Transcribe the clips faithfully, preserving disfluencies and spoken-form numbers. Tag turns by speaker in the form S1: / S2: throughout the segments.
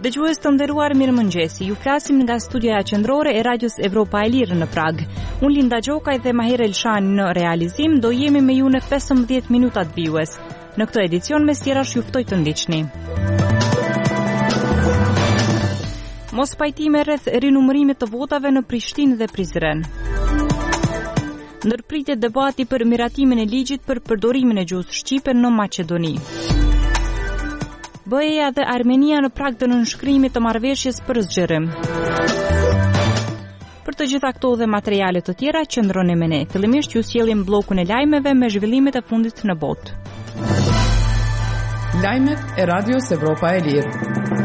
S1: Dëgjues të nderuar, mirëmëngjesi. Ju flasim nga studioja qendrore e Radios Evropa e Lirë në Prag. Unë Linda Gjokaj dhe Maher Elshani në realizim do jemi me ju në pesëmbëdhjetë minutat vijues. Në këtë edicion mes tjerash ju ftoj të ndiqni. Mos pajtime rreth rinumërimit të votave në Prishtinë dhe Prizren. Ndërpritet debati për miratimin e ligjit për përdorimin e gjuhës shqipe në Maqedoni. B E-ja dhe Armenia në prag të nënshkrimit të marrëveshjes për zgjerim. Për të gjitha këto dhe materiale të tjera, qëndroni me ne. Fillimisht ju sjellim bllokun e lajmeve me zhvillimet e fundit në botë.
S2: Lajmet e Radios Evropa e Lirë.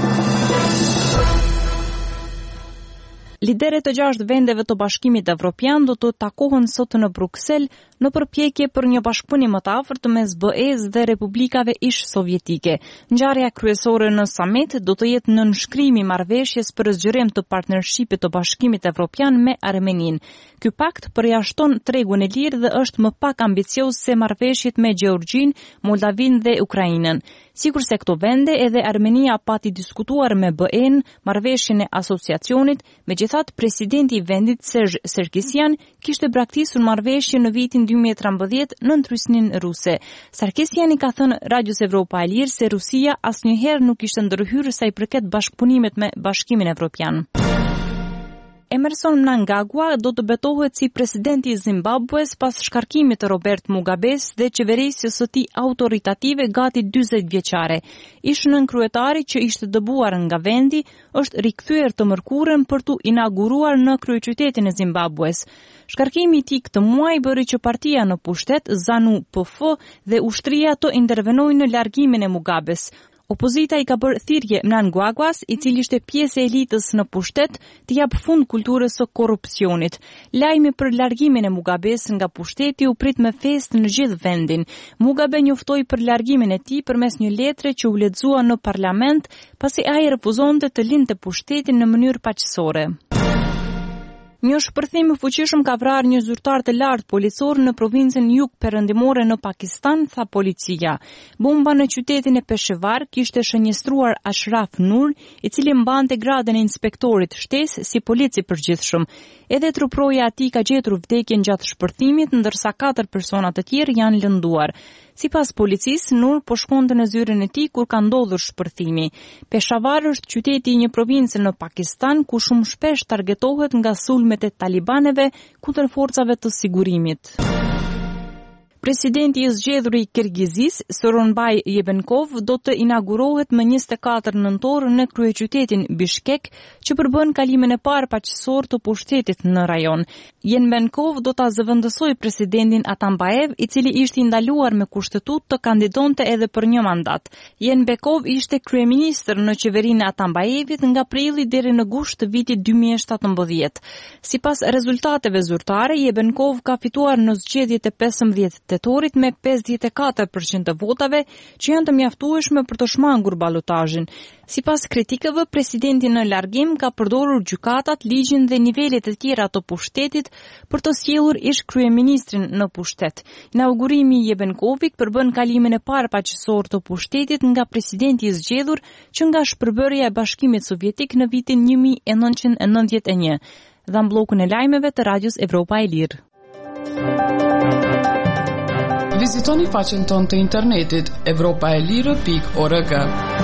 S1: Liderët të gjashtë vendeve të Bashkimit Evropian do të takohen sot në Bruksel në përpjekje për një bashkëpunim më të afërt mes B E-s dhe republikave ish sovjetike. Ngjarja kryesore në summit do të jetë nënshkrimi i marrëveshjes për zgjerim të partnershipit të Bashkimit Evropian me Armeninë. Ky pakt përjashton tregun e lirë dhe është më pak ambicioz se marrëveshjet me Gjeorgjinë, Moldavinë dhe Ukrainën. Sikurse këto vende, edhe Armenia pati diskutuar me B E-n marrëveshjen e asociacionit, megjithatë presidenti i vendit Serge Sarkisian kishte braktisur marrëveshjen në vitin dy mijë e trembëdhjetë në ndrysnin ruse. Sarkisian i ka thënë Radios Evropa e Lirë se Rusia asnjëherë nuk ishte ndërhyrë sa i përket bashkëpunimit me Bashkimin Evropian. Emerson Mnangagwa do të betohet si presidenti i Zimbabwes pas shkarkimit të Robert Mugabes dhe qeverisjes së tij autoritative gati dyzet vjeçare. Ish nënkryetari që ishte dëbuar nga vendi është rikthyer të mërkurën për tu inauguruar në kryeqytetin e Zimbabwes. Shkarkimi i tij këtë muaj bëri që partia në pushtet, ZANU P F dhe ushtria të intervenojnë në largimin e Mugabes. Opozita i ka bërë thirrje Mnangagwas, i cili ishte pjesë e elitës në pushtet, të jap fund kulturës së korrupsionit. Lajmi për largimin e Mugabes nga pushteti u prit me festë në gjithë vendin. Mugabe njoftoi për largimin e tij përmes një letre që u lexua në parlament, pasi ai refuzonte të lindte pushtetin në mënyrë paqësore. Një shpërthim i fuqishëm ka vrarë një zyrtar të lartë policor në provincën jug-perëndimore në Pakistan, tha policia. Bomba në qytetin e Peshawar kishte shënjestruar Ashraf Nur, i cili mbante gradën e inspektorit shtesë si polici përgjithshëm. Edhe truproja e tij ka gjetur vdekjen gjatë shpërthimit, ndërsa katër persona të tjerë janë lënduar. Sipas policisë, Nur po shkonte në zyrin e tij kur ka ndodhur shpërthimi. Peshawar është qyteti i një province në Pakistan ku shumë shpesh targetohet nga sulmet e talibanëve kundër forcave të sigurimit. Presidenti i zgjedhur i Kirgizisë, Soronbay Jevbenkov, do të inaugurohet më njëzet e katër nëntor në kryeqytetin Bishkek, që përbën kalimin e parë paqësor të pushtetit në rajon. Jevbenkov do ta zëvendësojë presidentin Atambayev, i cili ishte ndaluar me kushtetutë të kandidonte edhe për një mandat. Jevbenkov ishte kryeminist në qeverinë e Atambayevit nga prilli deri në gusht të vitit dy mijë e shtatëmbëdhjetë. Sipas rezultateve zyrtare, Jevbenkov ka fituar në zgjedhjet e pesëmbëdhjetë tetorit me pesëdhjetë e katër përqind të votave, që janë të mjaftueshme për të shmangur ballotazhin. Sipas kritikëve, presidenti në largim ka përdorur gjykatat, ligjin dhe nivelet e tjera të pushtetit për të sjellur ish kryeministrin në pushtet. Inaugurimi i Jevbenkovit përbën kalimin e parë paqësor të pushtetit nga presidenti i zgjedhur që nga shpërbërja e Bashkimit Sovjetik në vitin një mijë e nëntëqind e nëntëdhjetë e një. Dha bllokun e lajmeve të Radios Evropa e Lirë.
S2: Vizitoni faqen tonë të internetit evropaelire pikë org.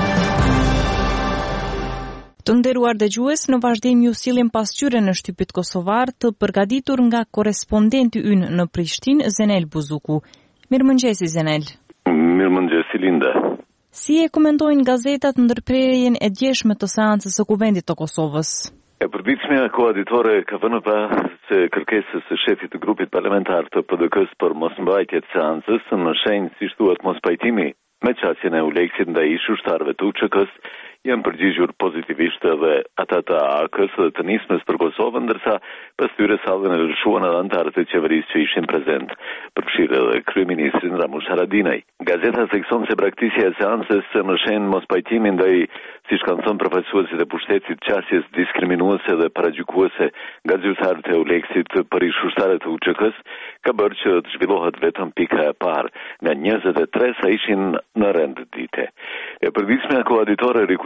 S1: Të nderuar dëgjues, në vazhdim ju sillim pasqyrën në shtypit kosovar të përgatitur nga korrespondenti ynë në Prishtinë, Zenel Buzuku. Mirëmëngjesi Zenel.
S3: Mirëmëngjesi Linda.
S1: Si e komentojnë gazetat ndërprerjen e djeshme të seancës së Kuvendit të Kosovës?
S3: E përditshmja koaditore ka vënë pas se kërkesës së shefit të grupit parlamentar të P D K-s për mosmbajtje të seancës në shenjë si thuhet mospajtimi me qasjen e uleksit ndaj ushtarëve të U Ç K-s janë përgjigjur pozitivisht edhe ata të A K-s dhe të nismës për Kosovën, ndërsa pas tyre sallën e lëshuan edhe anëtarët e qeverisë që ishin prezent, përfshirë edhe kryeministrin Ramush Haradinaj. Gazeta thekson se braktisja e seancës në shenjë mospajtimi ndaj, siç kanë thënë përfaqësuesit e pushtetit, qasjes diskriminuese dhe paragjykuese nga zyrtarët e Uleksit për ushtarët e U Ç K-s, ka bërë që të zhvillohet vetëm pika e parë nga njëzet e tre sa ishin në rend dite. E përditshmja koaditore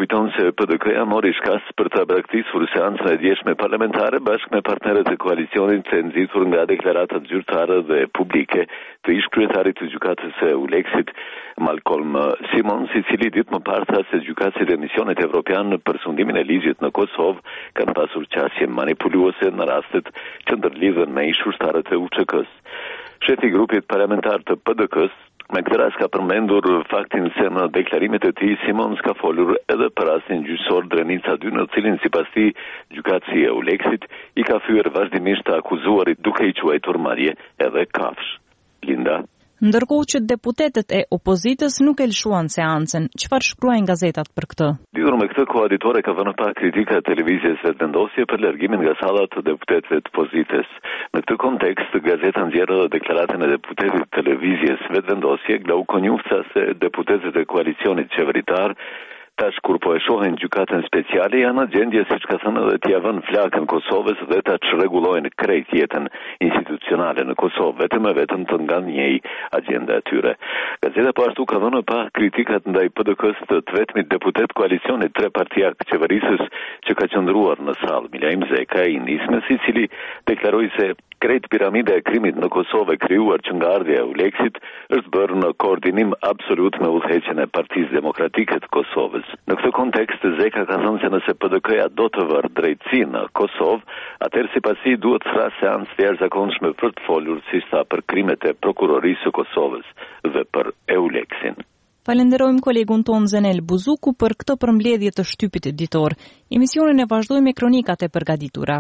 S3: kujton se P D K-ja mori shkas për të braktisur seancën e djeshme parlamentare bashkë me partnerët e koalicionit të nxitur nga deklaratat zyrtare dhe publike të ish kryetarit të gjykatës së Uleksit, Malcolm Simons, i cili ditë më parë tha se gjykatësit e misionit evropian në përsundimin e ligjit në Kosovë kanë pasur qasje manipuluese në rastet që ndërlidhen me ish ushtarët e U Ç K-s. Shefi i grupit parlamentar të P D K-s me këtë rast ka përmendur faktin se në deklarimet e tij Simons ka folur edhe për rastin gjyqësor Drenica dy, në cilin sipas tij gjykatësi e Uleksit i ka fyer vazhdimisht të akuzuarit duke i quajtur madje edhe kafsh. Linda.
S1: Ndërkohë që deputetët e opozitës nuk e lëshuan seancën, çfarë shkruajnë gazetat për këtë?
S3: Lidhur me këtë, koaditore ka vënë pa kritika e televizjes vetëvendosje për largimin nga salla të deputetëve të opozitës. Në këtë kontekst, gazeta nxjerr edhe deklaratën e deputetit të televizjes vetëvendosje, Glauko Njufca, se deputetët e koalicionit qeveritar tash kur po e shohin gjykatën speciale janë në gjendje, siç ka thënë edhe, t'ia vënë flakën Kosovës dhe ta çrregullojnë krejt jetën institucionale në Kosovë, vetëm e vetëm të nganjej agjenda e tyre. Gazeta po ashtu ka dhënë pa kritikat ndaj P D K-s të të vetmit deputet koalicionit tre partijak qeverisës që ka qëndruar në sallë, Milaim Zeka, i nismes, i cili deklaroi se krejt piramida e krimit në Kosovë krijuar që nga ardhja e Uleksit është bërë në koordinim absolut me udhëheqjen e Partisë Demokratike të Kosovës. Në këtë kontekst, Zeka ka thënë se nëse P D K-ja do të vërë drejtësi në Kosovë, atëherë sipas tij duhet të thrasë seancë të jashtëzakonshme për të folur si sa për krimet e prokurorisë së Kosovës dhe për Euleksin.
S1: Falenderojmë kolegun ton Zenel Buzuku për këtë përmbledhje të shtypit ditor. Emisionin e vazhdojmë me kronikat e përgatitura.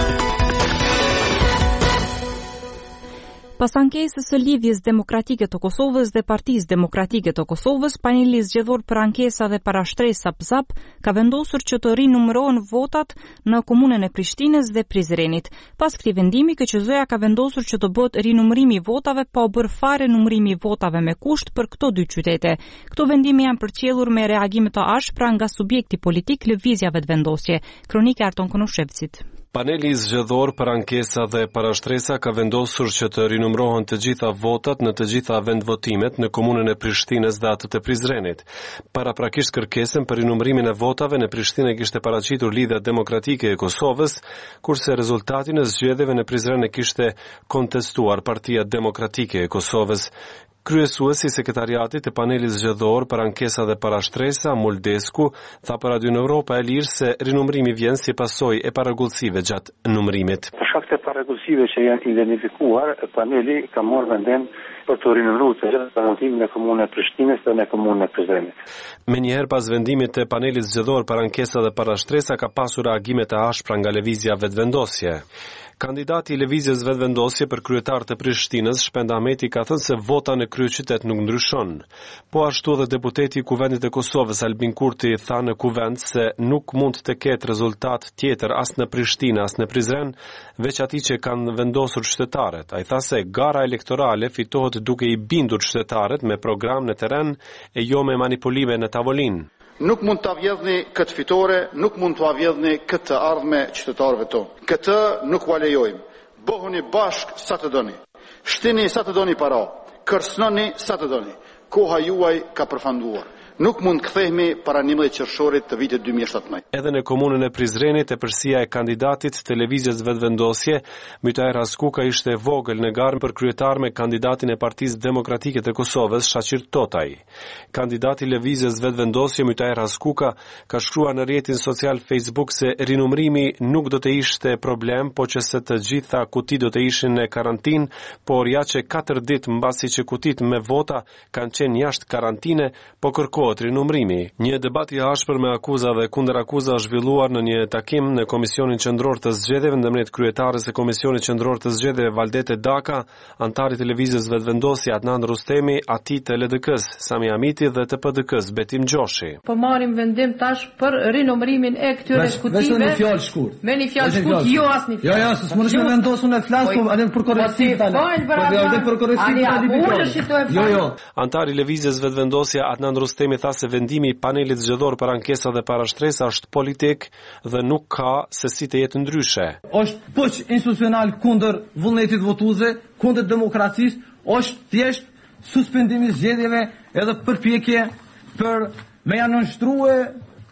S1: Pas ankesës së Lidhjes Demokratike të Kosovës dhe Partisë Demokratike të Kosovës, paneli zgjedhor për ankesa dhe parashtresa P Z A P ka vendosur që të rinumërohen votat në komunën e Prishtinës dhe Prizrenit. Pas këtij vendimi, K Q Z-ja ka vendosur që të bëhet rinumërimi i votave pa u bërë fare numërimi i votave me kusht për këto dy qytete. Këto vendime janë përcjellur me reagime të ashpra nga subjekti politik Lëvizja Vetëvendosje. Kronika e Arton Konushevcit.
S4: Paneli zgjedhor për ankesa dhe parashtresa ka vendosur që të rinumërohen të gjitha votat në të gjitha vendvotimet në komunën e Prishtinës dhe atë të Prizrenit. Paraprakisht kërkesën për rinumërimin e votave në Prishtinë kishte paraqitur Lidhja Demokratike e Kosovës, kurse rezultatin e zgjedhjeve në Prizren e kishte kontestuar Partia Demokratike e Kosovës. Kryesuesi i sekretariatit të panelit zgjedhor për ankesa dhe parashtresa, Muldesku, tha për Radio Evropa e Lirë se rinumërimi vjen si pasojë e parregullsive gjatë numërimit.
S5: Për shkak të parregullsive që janë identifikuar, paneli ka marrë vendim për të rinumëruar të gjitha votimet në komunën e Prishtinës dhe në komunën e Prizrenit.
S4: Menjëherë pas vendimit të panelit zgjedhor për ankesa dhe parashtresa ka pasur reagime të ashpra nga Lëvizja Vetëvendosje. Kandidati i Lëvizjes Vetëvendosje për kryetar të Prishtinës, Shpend Ahmeti, ka thënë se vota në kryeqytet nuk ndryshon. Po ashtu edhe deputeti i Kuvendit të Kosovës, Albin Kurti, tha në Kuvend se nuk mund të ketë rezultat tjetër as në Prishtinë as në Prizren, veç atij që kanë vendosur qytetarët. Ai tha se gara elektorale fitohet duke i bindur qytetarët me program në terren e jo me manipulime në tavolinë.
S6: Nuk mund të avjedhni këtë fitore, nuk mund të avjedhni këtë ardhme qytetarëve tonë. Këtë nuk u lejojmë. Bëhuni bashk sa të doni. Shtini sa të doni para. Kërcënoni sa të doni. Koha juaj ka përfunduar. Nuk mund kthehemi para njëmbëdhjetë qershorit të vitit dy mijë e shtatëmbëdhjetë.
S4: Edhe në komunën e Prizrenit, e përsia e kandidatit të Lëvizjes Vetëvendosje, Mytair Askuka, ishte vogël në garë për kryetar me kandidatin e Partisë Demokratike të Kosovës, Shaqir Totaj. Kandidati i Lëvizjes Vetëvendosje, Mytair Askuka, ka shkruar në rrjetin social Facebook se rinumërimi nuk do të ishte problem, po që se të gjitha kutit do të ishin në karantinë, por ja që katër ditë mbasi që kutit me vota kanë qenë jashtë karantine, po kërkohet rinumërimi. Një debat i ashpër me akuza dhe kundër akuza është zhvilluar në një takim në Komisionin Qendror të Zgjedhjeve ndërmjet kryetares së Komisionit Qendror të Zgjedhjeve Valdete Daka, antarit të Lëvizjes Vetëvendosje Adnan Rustemi, ati të L D K-s Sami Amiti dhe të P D K-s Betim Gjoshi.
S7: Po marrim vendim tash për rinumërimin e këtyre skutive.
S8: Me një fjalë shkurt.
S7: Me një fjalë shkurt, jo asnjë fjalë.
S8: Jo, jo, s'mundesh me vendosun e flas, po edhe për korrektiv tani. Po edhe për korrektiv tani. Jo, jo.
S4: Antari Lëvizjes Vetëvendosje Adnan Rustemi tha se vendimi i panelit zgjedhor për ankesa dhe parashtresa është politik dhe nuk ka se si të jetë ndryshe.
S8: Është poq institucional kundër vullnetit votuesve, kundër demokracisë, është thjesht suspendimi i zgjedhjeve edhe përpjekje për me ja nënshtruar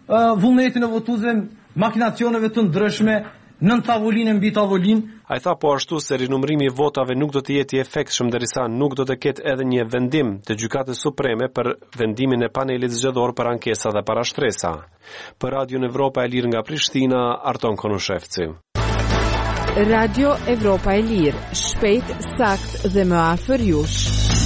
S8: vullnetin e votuesve, makinacioneve të ndryshme nën tavolinë mbi tavolinë.
S4: Ai tha po ashtu se rinumërimi i votave nuk do të jetë i efektshëm derisa nuk do të ketë edhe një vendim të Gjykatës Supreme për vendimin e panelit zgjedhor për ankesa dhe parashtresa. Për Radio Evropa e Lirë nga Prishtina, Arton Konushevci.
S9: Radio Evropa e Lirë, shpejt, sakt dhe më afër jush.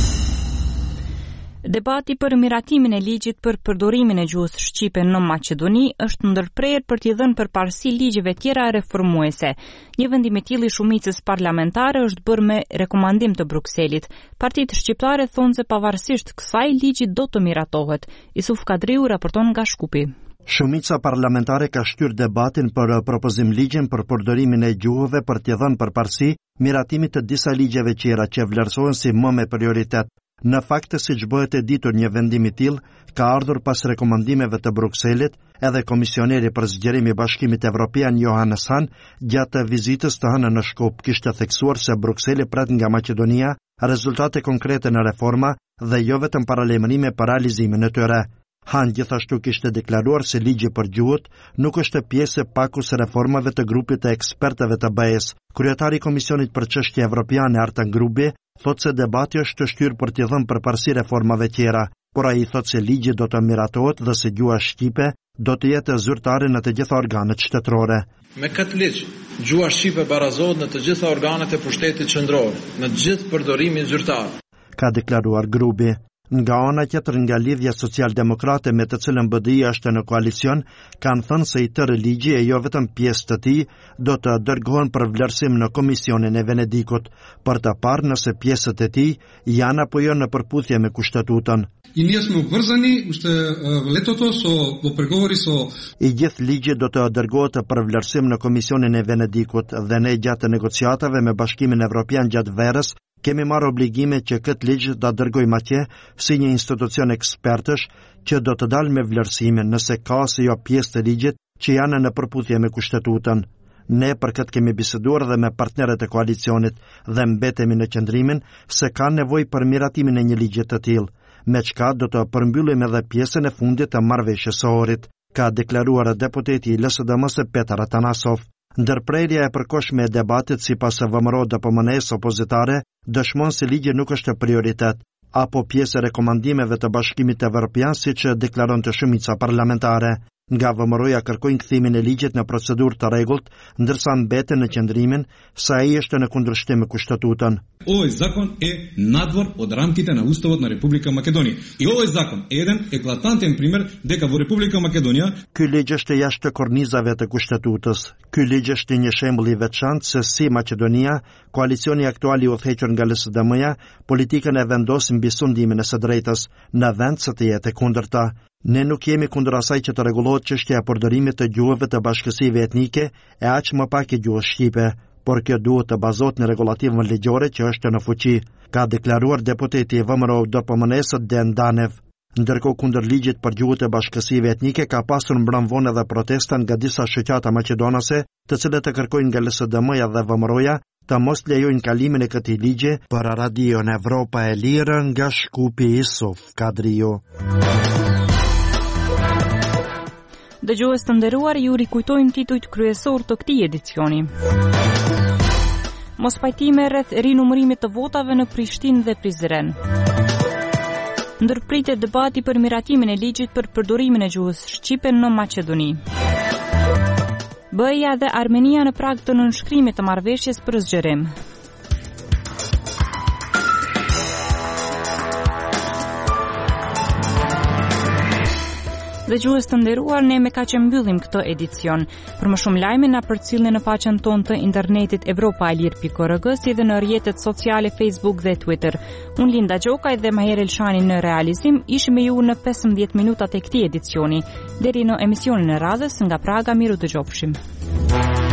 S1: Debati për miratimin e ligjit për përdorimin e gjuhës shqipe në Maqedoni është ndërprerë për t'i dhënë përparësi ligjeve tjera reformuese. Një vendim i tillë i shumicës parlamentare është bërë me rekomandim të Brukselit. Partitë shqiptare thonë se pavarësisht kësaj ligji do të miratohet. Isuf Kadriu raporton nga Shkupi.
S10: Shumica parlamentare ka shtyr debatin për propozim ligjin për përdorimin e gjuhëve për t'i dhënë përparësi miratimit të disa ligjeve tjera që vlerësohen si më me prioritet. Në fakt, siç bëhet e ditur, një vendim i tillë ka ardhur pas rekomandimeve të Brukselit, edhe komisioneri për zgjerim i Bashkimit Evropian Johannes Hahn gjatë vizitës të hënë në Shkup kishte theksuar se Brukseli pret nga Maqedonia rezultate konkrete në reforma dhe jo vetëm paralajmërime për realizimin e tyre. Han gjithashtu kishte deklaruar se ligji për gjuhët nuk është pjesë e pakus reformave të grupit të ekspertëve të B E-s. Kryetari i Komisionit për Çështje Evropiane Artan Grubi thotë se debati është të shtyrë për t'i dhënë përparësi reformave tjera, por ai thotë se ligji do të miratohet dhe se gjuha shqipe do të jetë zyrtare në të gjitha organet shtetërore.
S11: Me këtë ligj, gjuha shqipe barazohet në të gjitha organet e pushtetit qendror, në të gjithë përdorimin zyrtar,
S10: ka deklaruar Grubi. Nga ana tjetër, nga Lidhja Social-Demokrate me të cilën B D I është në koalicion, kanë thënë se i tërë ligji e jo vetëm pjesë të tij do të dërgohen për vlerësim në Komisionin e Venedikut, për të parë nëse pjesët e tij janë apo jo në përputhje me kushtetutën.
S12: I ние сме обвързани, ще летото со во преговори со
S10: I gjithë ligji do të dërgohet për vlerësim në Komisionin e Venedikut dhe ne gjatë negociatave me Bashkimin Evropian gjatë verës kemi marrë obligime që këtë ligj do të dërgojmë atje si një institucion ekspertësh që do të dalë me vlerësimin nëse ka ose jo pjesë të ligjit që janë në përputhje me kushtetutën. Ne për këtë kemi biseduar dhe me partnerët e koalicionit dhe mbetemi në qëndrimin se ka nevojë për miratimin e një ligji të tillë, me çka do të përmbyllim edhe pjesën e fundit të marrëveshjes së orit, ka deklaruar deputeti i L S D M-s Petar Atanasov. Ndërprerja e përkohshme e debatit sipas V M R O D P M N-s opozitare dëshmon se ligji nuk është prioritet apo pjesë e rekomandimeve të Bashkimit Evropian siç deklaron të shumica parlamentare. Nga V M R O-ja kërkojnë kthimin e ligjit në procedurë të rregullt, ndërsa mbeten në qëndrimin se ai është në kundërshtim me kushtetutën.
S12: Овој закон е надвор од рамките на Уставот на Република Македонија. И овој закон е еден еклатантен пример дека во Република Македонија
S10: Ky ligj është jashtë kornizave të kushtetutës. Ky ligj është një shembull i veçantë se si Maqedonia, koalicioni aktual i udhëhequr nga L S D M-ja, politikën e vendos mbi sundimin e së drejtës, në vend se të jetë e kundërta. Ne nuk jemi kundër asaj që të rregullohet çështja e përdorimit të gjuhëve të bashkësive etnike e aq më pak e gjuhës shqipe, por kjo duhet të bazohet në rregullavën ligjore që është në fuqi, ka deklaruar deputeti i V M R O D P M N-s Den Danev. Ndërkohë kundër ligjit për gjuhët e bashkësive etnike ka pasur mbramvonë edhe protesta nga disa shoqata maqedonase, të cilët e kërkojnë nga L S D M-ja dhe V M R O-ja të mos lejojnë kalimin e këtij ligji. Për Radio Evropa e Lirë nga Shkupi, Isuf Kadriu.
S1: Dëgjues të nderuar, ju rikujtojmë titujt kryesor të këtij edicioni. Mos pajtime rreth rinumërimit të votave në Prishtinë dhe Prizren. Ndërpritet debati për miratimin e ligjit për përdorimin e gjuhës shqipe në Maqedoni. B E-ja dhe Armenia në prag të nënshkrimit të marrëveshjes për zgjerim. Dëgjues të nderuar, ne me kaq e mbyllim këtë edicion. Për më shumë lajme na përcillni në faqen tonë të internetit evropaelir pikë org, si dhe në rrjetet sociale Facebook dhe Twitter. Unë Linda Gjokaj dhe Maher Elshani në realizim ishim me ju në pesëmbëdhjetë minutat e këtij edicioni. Deri në emisionin e radhës nga Praga, miru dëgjofshim.